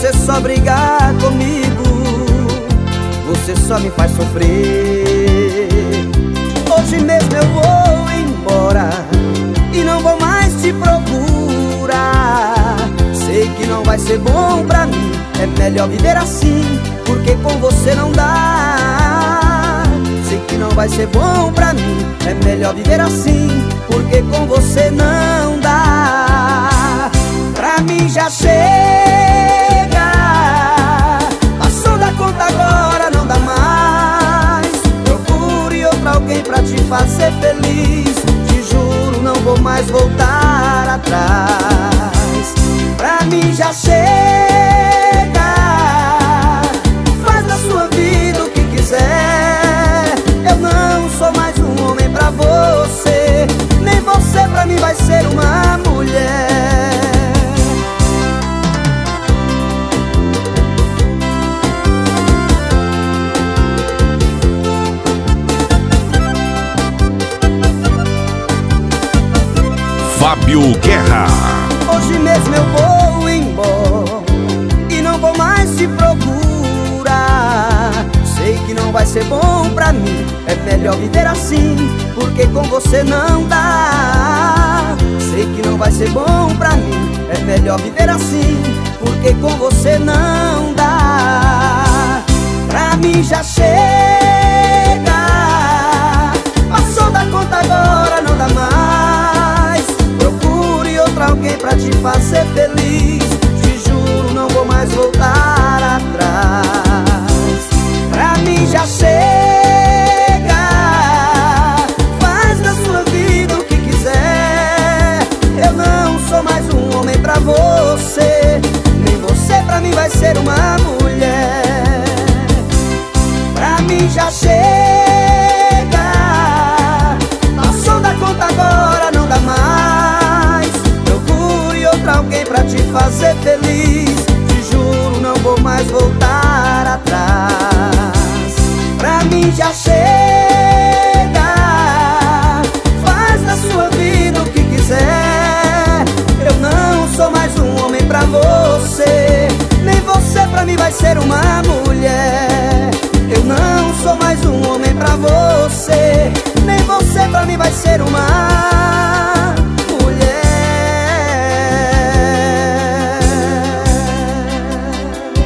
você só brigar comigo, você só me faz sofrer. Hoje mesmo eu vou embora e não vou mais te procurar. Sei que não vai ser bom pra mim, é melhor viver assim, porque com você não dá. Sei que não vai ser bom pra mim, é melhor viver assim, porque com você não dá. Pra mim já chega, passou da conta agora, não dá mais. Procure outro alguém pra te fazer feliz, te juro não vou mais voltar atrás. Pra mim já chega, faz da sua vida o que quiser. Eu não sou mais um homem pra você, nem você pra mim vai ser uma mulher. Fábio Guerra. Hoje mesmo eu vou embora e não vou mais te procurar. Sei que não vai ser bom pra mim, é melhor viver assim, porque com você não dá. Sei que não vai ser bom pra mim, é melhor viver assim, porque com você não dá. Pra mim já chega, passou da conta agora, não dá mais. Procure outro alguém pra te fazer feliz, te juro não vou mais voltar atrás. Pra mim já chega, faz da sua vida o que quiser. Eu não sou mais um homem pra você, nem você pra mim vai ser uma mulher. Pra mim já chega, passou da conta agora, não dá mais. Procure outro alguém pra te fazer feliz, te juro não vou mais voltar atrás. Pra mim já chega,